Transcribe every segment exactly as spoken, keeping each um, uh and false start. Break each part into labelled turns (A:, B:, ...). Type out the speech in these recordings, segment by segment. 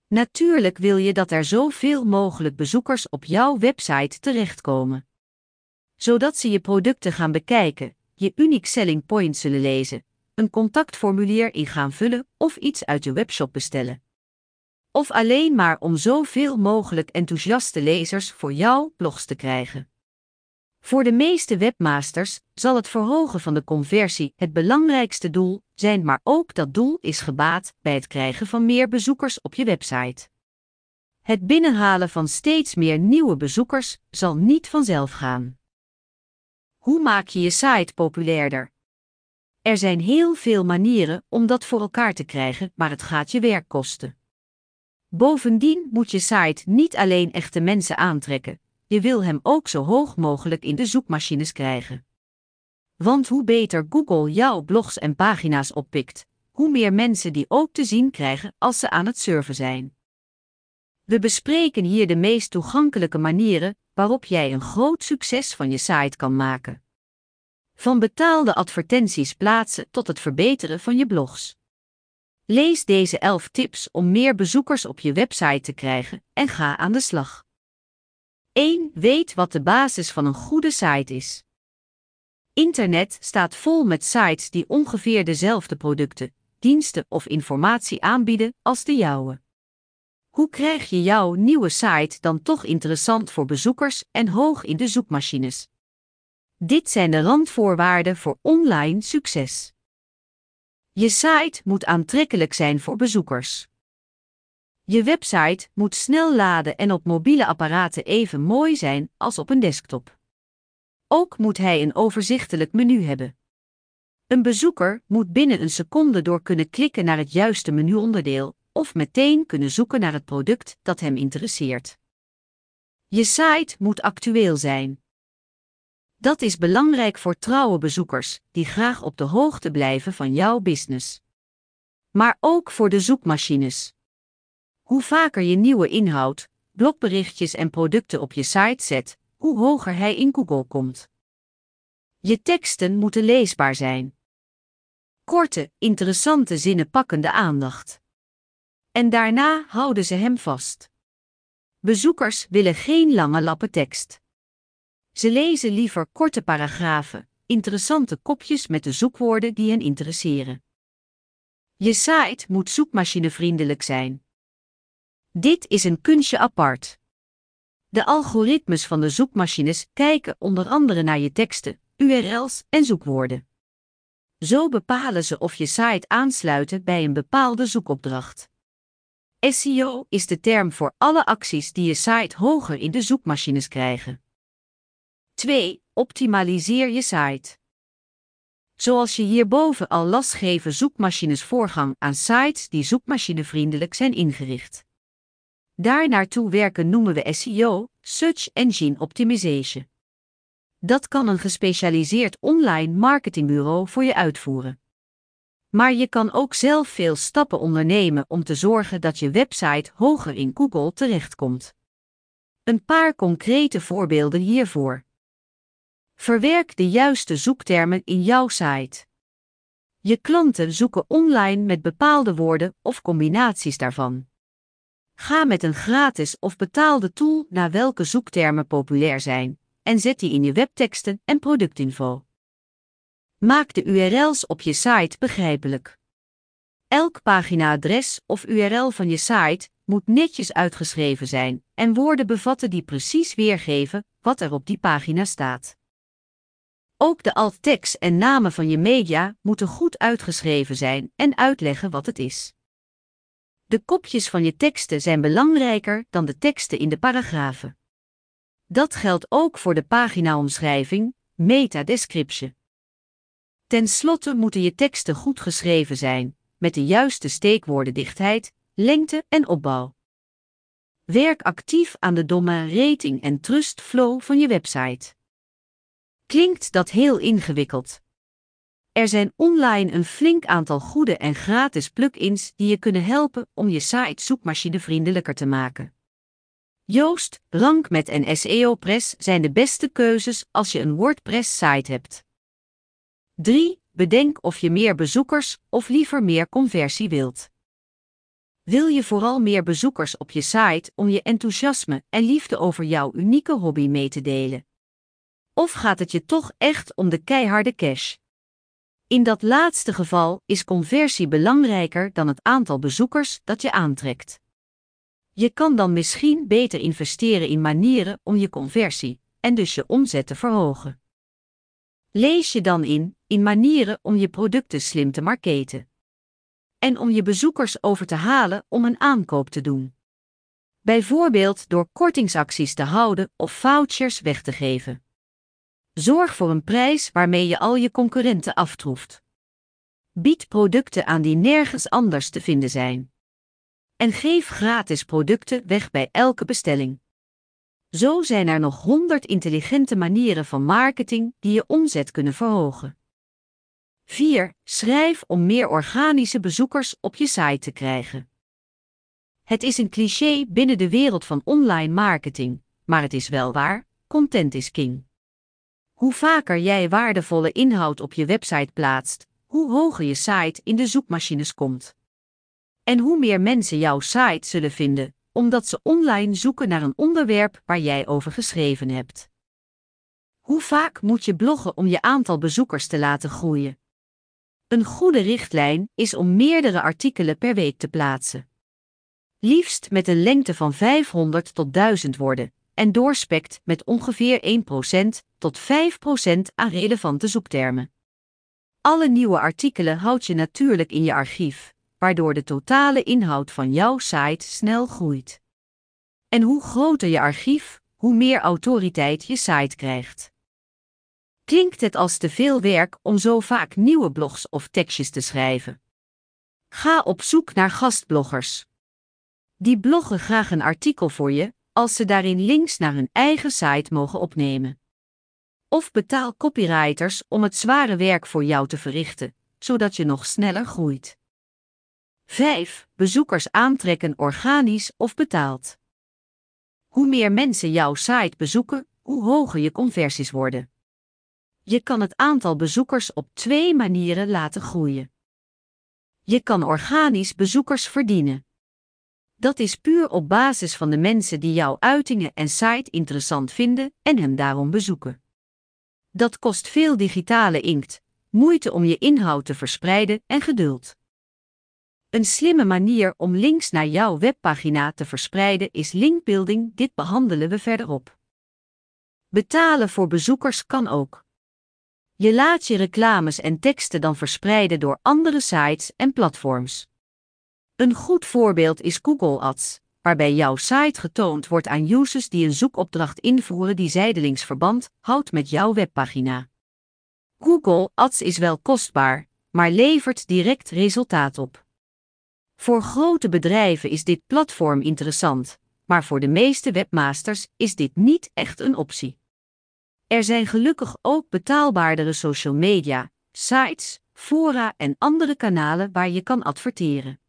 A: Natuurlijk wil je dat er zoveel mogelijk bezoekers op jouw website terechtkomen. Zodat ze je producten gaan bekijken, je unique selling point zullen lezen, een contactformulier in gaan vullen of iets uit je webshop bestellen. Of alleen maar om zoveel mogelijk enthousiaste lezers voor jouw blogs te krijgen. Voor de meeste webmasters zal het verhogen van de conversie het belangrijkste doel zijn, maar ook dat doel is gebaat bij het krijgen van meer bezoekers op je website. Het binnenhalen van steeds meer nieuwe bezoekers zal niet vanzelf gaan. Hoe maak je je site populairder? Er zijn heel veel manieren om dat voor elkaar te krijgen, maar het gaat je werk kosten. Bovendien moet je site niet alleen echte mensen aantrekken, je wil hem ook zo hoog mogelijk in de zoekmachines krijgen. Want hoe beter Google jouw blogs en pagina's oppikt, hoe meer mensen die ook te zien krijgen als ze aan het surfen zijn. We bespreken hier de meest toegankelijke manieren waarop jij een groot succes van je site kan maken. Van betaalde advertenties plaatsen tot het verbeteren van je blogs. Lees deze elf tips om meer bezoekers op je website te krijgen en ga aan de slag. één. Weet wat de basis van een goede site is. Internet staat vol met sites die ongeveer dezelfde producten, diensten of informatie aanbieden als de jouwe. Hoe krijg je jouw nieuwe site dan toch interessant voor bezoekers en hoog in de zoekmachines? Dit zijn de randvoorwaarden voor online succes. Je site moet aantrekkelijk zijn voor bezoekers. Je website moet snel laden en op mobiele apparaten even mooi zijn als op een desktop. Ook moet hij een overzichtelijk menu hebben. Een bezoeker moet binnen een seconde door kunnen klikken naar het juiste menuonderdeel of meteen kunnen zoeken naar het product dat hem interesseert. Je site moet actueel zijn. Dat is belangrijk voor trouwe bezoekers die graag op de hoogte blijven van jouw business. Maar ook voor de zoekmachines. Hoe vaker je nieuwe inhoud, blogberichtjes en producten op je site zet, hoe hoger hij in Google komt. Je teksten moeten leesbaar zijn. Korte, interessante zinnen pakken de aandacht. En daarna houden ze hem vast. Bezoekers willen geen lange lappen tekst. Ze lezen liever korte paragrafen, interessante kopjes met de zoekwoorden die hen interesseren. Je site moet zoekmachinevriendelijk zijn. Dit is een kunstje apart. De algoritmes van de zoekmachines kijken onder andere naar je teksten, U R L's en zoekwoorden. Zo bepalen ze of je site aansluit bij een bepaalde zoekopdracht. S E O is de term voor alle acties die je site hoger in de zoekmachines krijgen. twee. Optimaliseer je site. Zoals je hierboven al las geven zoekmachines voorgang aan sites die zoekmachinevriendelijk zijn ingericht. Daarnaartoe werken noemen we S E O, Search Engine Optimization. Dat kan een gespecialiseerd online marketingbureau voor je uitvoeren. Maar je kan ook zelf veel stappen ondernemen om te zorgen dat je website hoger in Google terechtkomt. Een paar concrete voorbeelden hiervoor. Verwerk de juiste zoektermen in jouw site. Je klanten zoeken online met bepaalde woorden of combinaties daarvan. Ga met een gratis of betaalde tool naar welke zoektermen populair zijn en zet die in je webteksten en productinfo. Maak de U R L's op je site begrijpelijk. Elk paginaadres of U R L van je site moet netjes uitgeschreven zijn en woorden bevatten die precies weergeven wat er op die pagina staat. Ook de alt-tekst en namen van je media moeten goed uitgeschreven zijn en uitleggen wat het is. De kopjes van je teksten zijn belangrijker dan de teksten in de paragrafen. Dat geldt ook voor de paginaomschrijving, meta-description. Ten slotte moeten je teksten goed geschreven zijn, met de juiste steekwoordendichtheid, lengte en opbouw. Werk actief aan de domain rating en trust flow van je website. Klinkt dat heel ingewikkeld? Er zijn online een flink aantal goede en gratis plugins die je kunnen helpen om je site zoekmachinevriendelijker te maken. Yoast, RankMath en S E O Press zijn de beste keuzes als je een WordPress-site hebt. drie. Bedenk of je meer bezoekers of liever meer conversie wilt. Wil je vooral meer bezoekers op je site om je enthousiasme en liefde over jouw unieke hobby mee te delen? Of gaat het je toch echt om de keiharde cash? In dat laatste geval is conversie belangrijker dan het aantal bezoekers dat je aantrekt. Je kan dan misschien beter investeren in manieren om je conversie en dus je omzet te verhogen. Lees je dan in, in manieren om je producten slim te marketen. En om je bezoekers over te halen om een aankoop te doen. Bijvoorbeeld door kortingsacties te houden of vouchers weg te geven. Zorg voor een prijs waarmee je al je concurrenten aftroeft. Bied producten aan die nergens anders te vinden zijn. En geef gratis producten weg bij elke bestelling. Zo zijn er nog honderd intelligente manieren van marketing die je omzet kunnen verhogen. vier. Schrijf om meer organische bezoekers op je site te krijgen. Het is een cliché binnen de wereld van online marketing, maar het is wel waar, content is king. Hoe vaker jij waardevolle inhoud op je website plaatst, hoe hoger je site in de zoekmachines komt. En hoe meer mensen jouw site zullen vinden, omdat ze online zoeken naar een onderwerp waar jij over geschreven hebt. Hoe vaak moet je bloggen om je aantal bezoekers te laten groeien? Een goede richtlijn is om meerdere artikelen per week te plaatsen. Liefst met een lengte van vijfhonderd tot duizend woorden en doorspekt met ongeveer één procent tot vijf procent aan relevante zoektermen. Alle nieuwe artikelen houd je natuurlijk in je archief, waardoor de totale inhoud van jouw site snel groeit. En hoe groter je archief, hoe meer autoriteit je site krijgt. Klinkt het als te veel werk om zo vaak nieuwe blogs of tekstjes te schrijven? Ga op zoek naar gastbloggers. Die bloggen graag een artikel voor je, als ze daarin links naar hun eigen site mogen opnemen. Of betaal copywriters om het zware werk voor jou te verrichten, zodat je nog sneller groeit. vijf. Bezoekers aantrekken organisch of betaald. Hoe meer mensen jouw site bezoeken, hoe hoger je conversies worden. Je kan het aantal bezoekers op twee manieren laten groeien. Je kan organisch bezoekers verdienen. Dat is puur op basis van de mensen die jouw uitingen en site interessant vinden en hem daarom bezoeken. Dat kost veel digitale inkt, moeite om je inhoud te verspreiden en geduld. Een slimme manier om links naar jouw webpagina te verspreiden is linkbuilding, dit behandelen we verderop. Betalen voor bezoekers kan ook. Je laat je reclames en teksten dan verspreiden door andere sites en platforms. Een goed voorbeeld is Google Ads, waarbij jouw site getoond wordt aan users die een zoekopdracht invoeren die zijdelings verband houdt met jouw webpagina. Google Ads is wel kostbaar, maar levert direct resultaat op. Voor grote bedrijven is dit platform interessant, maar voor de meeste webmasters is dit niet echt een optie. Er zijn gelukkig ook betaalbaardere social media, sites, fora en andere kanalen waar je kan adverteren.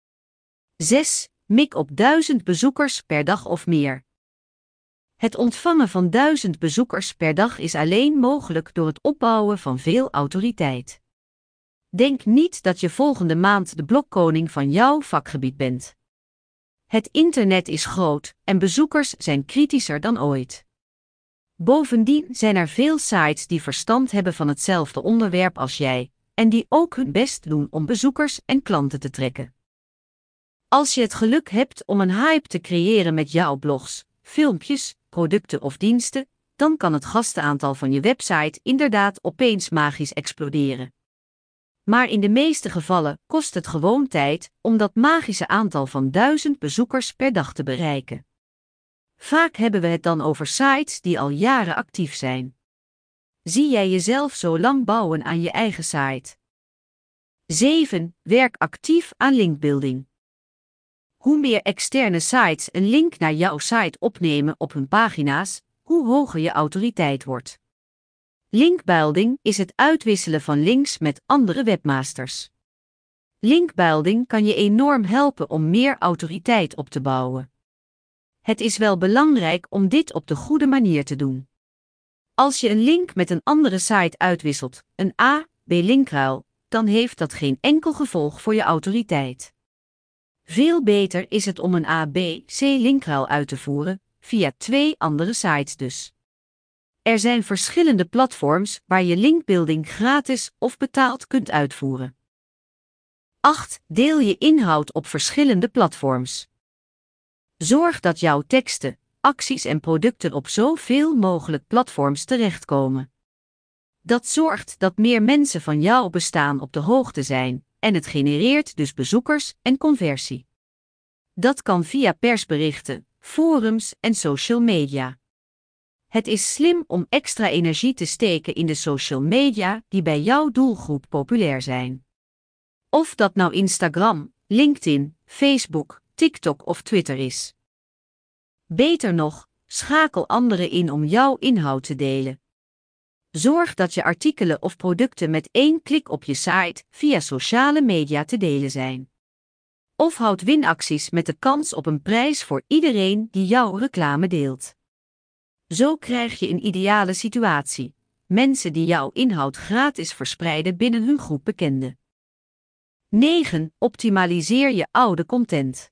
A: zes. Mik op duizend bezoekers per dag of meer. Het ontvangen van duizend bezoekers per dag is alleen mogelijk door het opbouwen van veel autoriteit. Denk niet dat je volgende maand de blogkoning van jouw vakgebied bent. Het internet is groot en bezoekers zijn kritischer dan ooit. Bovendien zijn er veel sites die verstand hebben van hetzelfde onderwerp als jij, en die ook hun best doen om bezoekers en klanten te trekken. Als je het geluk hebt om een hype te creëren met jouw blogs, filmpjes, producten of diensten, dan kan het gastenaantal van je website inderdaad opeens magisch exploderen. Maar in de meeste gevallen kost het gewoon tijd om dat magische aantal van duizend bezoekers per dag te bereiken. Vaak hebben we het dan over sites die al jaren actief zijn. Zie jij jezelf zo lang bouwen aan je eigen site? zeven. Werk actief aan linkbuilding. Hoe meer externe sites een link naar jouw site opnemen op hun pagina's, hoe hoger je autoriteit wordt. Linkbuilding is het uitwisselen van links met andere webmasters. Linkbuilding kan je enorm helpen om meer autoriteit op te bouwen. Het is wel belangrijk om dit op de goede manier te doen. Als je een link met een andere site uitwisselt, een A B linkruil, dan heeft dat geen enkel gevolg voor je autoriteit. Veel beter is het om een A B C-linkruil uit te voeren, via twee andere sites dus. Er zijn verschillende platforms waar je linkbuilding gratis of betaald kunt uitvoeren. acht. Deel je inhoud op verschillende platforms. Zorg dat jouw teksten, acties en producten op zoveel mogelijk platforms terechtkomen. Dat zorgt dat meer mensen van jouw bestaan op de hoogte zijn, en het genereert dus bezoekers en conversie. Dat kan via persberichten, forums en social media. Het is slim om extra energie te steken in de social media die bij jouw doelgroep populair zijn. Of dat nou Instagram, LinkedIn, Facebook, TikTok of Twitter is. Beter nog, schakel anderen in om jouw inhoud te delen. Zorg dat je artikelen of producten met één klik op je site via sociale media te delen zijn. Of houd winacties met de kans op een prijs voor iedereen die jouw reclame deelt. Zo krijg je een ideale situatie: mensen die jouw inhoud gratis verspreiden binnen hun groep bekenden. negen. Optimaliseer je oude content.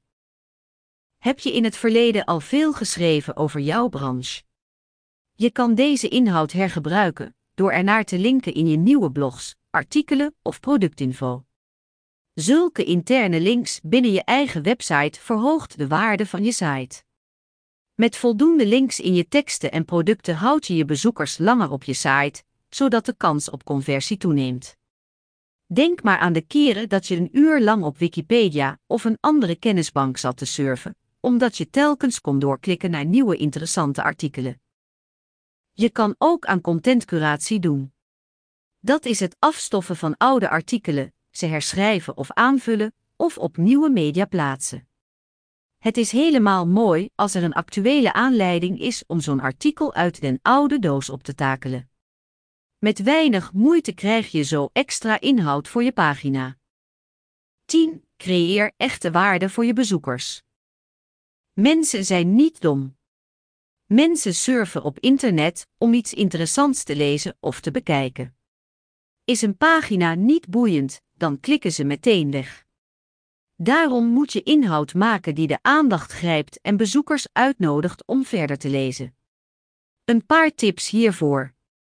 A: Heb je in het verleden al veel geschreven over jouw branche? Je kan deze inhoud hergebruiken door ernaar te linken in je nieuwe blogs, artikelen of productinfo. Zulke interne links binnen je eigen website verhoogt de waarde van je site. Met voldoende links in je teksten en producten houd je je bezoekers langer op je site, zodat de kans op conversie toeneemt. Denk maar aan de keren dat je een uur lang op Wikipedia of een andere kennisbank zat te surfen, omdat je telkens kon doorklikken naar nieuwe interessante artikelen. Je kan ook aan contentcuratie doen. Dat is het afstoffen van oude artikelen, ze herschrijven of aanvullen, of op nieuwe media plaatsen. Het is helemaal mooi als er een actuele aanleiding is om zo'n artikel uit den oude doos op te takelen. Met weinig moeite krijg je zo extra inhoud voor je pagina. tien. Creëer echte waarde voor je bezoekers. Mensen zijn niet dom. Mensen surfen op internet om iets interessants te lezen of te bekijken. Is een pagina niet boeiend, dan klikken ze meteen weg. Daarom moet je inhoud maken die de aandacht grijpt en bezoekers uitnodigt om verder te lezen. Een paar tips hiervoor.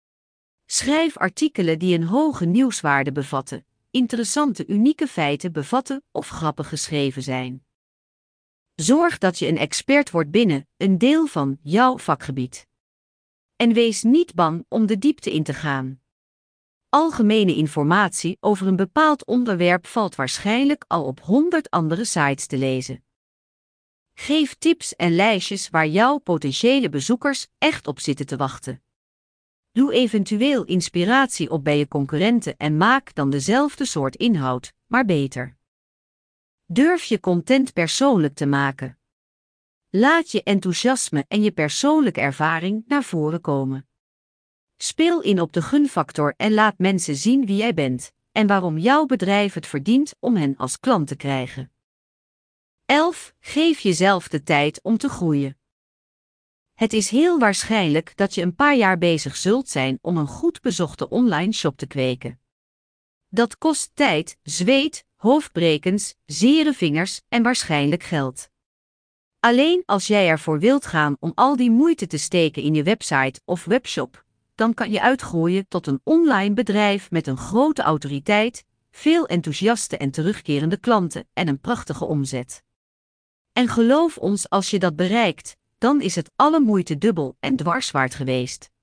A: Schrijf artikelen die een hoge nieuwswaarde bevatten, interessante unieke feiten bevatten of grappig geschreven zijn. Zorg dat je een expert wordt binnen een deel van jouw vakgebied. En wees niet bang om de diepte in te gaan. Algemene informatie over een bepaald onderwerp valt waarschijnlijk al op honderd andere sites te lezen. Geef tips en lijstjes waar jouw potentiële bezoekers echt op zitten te wachten. Doe eventueel inspiratie op bij je concurrenten en maak dan dezelfde soort inhoud, maar beter. Durf je content persoonlijk te maken. Laat je enthousiasme en je persoonlijke ervaring naar voren komen. Speel in op de gunfactor en laat mensen zien wie jij bent en waarom jouw bedrijf het verdient om hen als klant te krijgen. elf. Geef jezelf de tijd om te groeien. Het is heel waarschijnlijk dat je een paar jaar bezig zult zijn om een goed bezochte online shop te kweken. Dat kost tijd, zweet, hoofdbrekens, zere vingers en waarschijnlijk geld. Alleen als jij ervoor wilt gaan om al die moeite te steken in je website of webshop, dan kan je uitgroeien tot een online bedrijf met een grote autoriteit, veel enthousiaste en terugkerende klanten en een prachtige omzet. En geloof ons, als je dat bereikt, dan is het alle moeite dubbel en dwars waard geweest.